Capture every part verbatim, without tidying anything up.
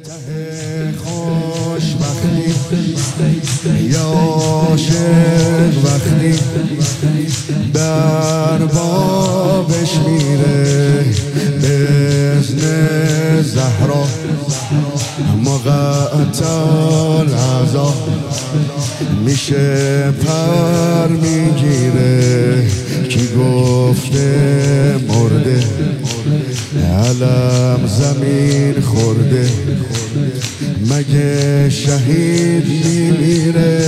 ته خوشبختی یا عاشق وقتی بر بابش میره به اذن زهرا مقطع العزا میشه پر میگیره کی گفته مرده علم زمین خورده مگه شهید میمیره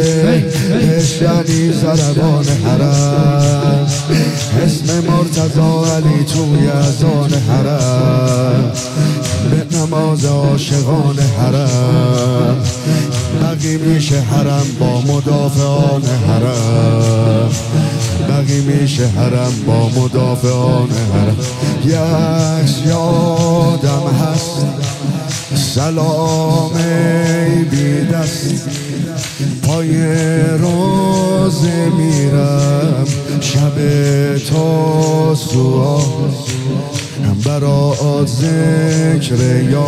یعنی ضربان حرم اسم مرتضی علی توی اذان حرم به نماز عاشقان حرم بقی میشه حرم با مدافعان حرم بقی میشه حرم با مدافعان حرم یک یادم هست سلام ای بی دست پای روزه میرم شب تا سوها برات ذکر یا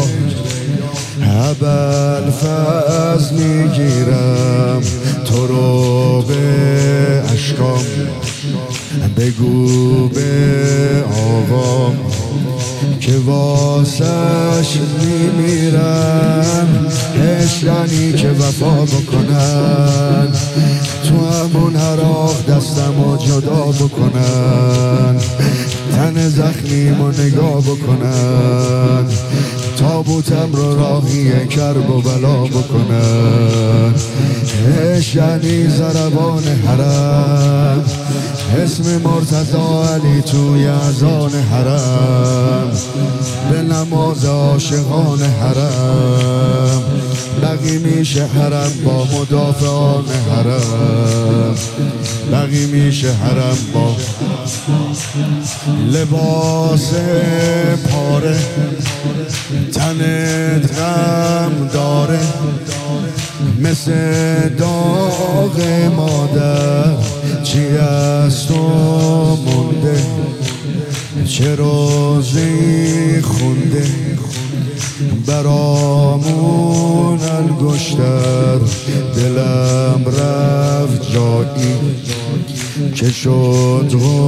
ابوالفضل میگیرم تو رو به اشکام بگو به آقام که واسش میمیرم یعنی که وفا بکنن تو همون عراق دستمو جدا بکنن تن زخمیمو نگاه بکنن تابوتم رو راهی کرب و بلا بکنن یعنی ضربان حرم اسم مرتضی علی توی اذان حرم به نماز عاشقان حرم بقی میشه حرم با مدافعان حرم بقی میشه حرم با لباس پاره تنت غم داره مثل داغ مادر چی از تو مونده چه روزی خونده برامون انگشتر دلم رفت جایی که شد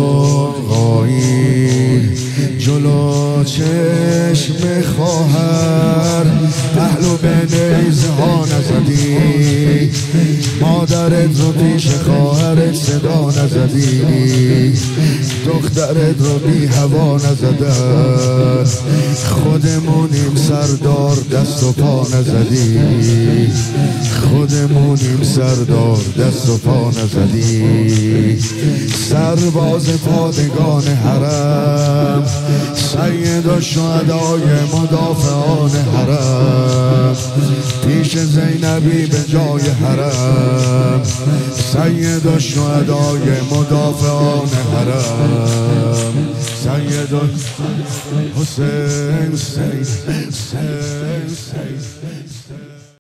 غوغایی جلو چشم خواهر پهلو به نیزه ها نزدی مادرت رو پیش خواهرت صدا نزدی دخترت رو بی هوا نزدن خودمونیم سردار دست و پا نزدی خودمونیم سردار دست و پا نزدی سرباز پادگان حرم سید و شهدای مدافعان حرم پیش زینبی به جای حرم سید و شهدای مدافعان حرم سید و حسین سید سید سید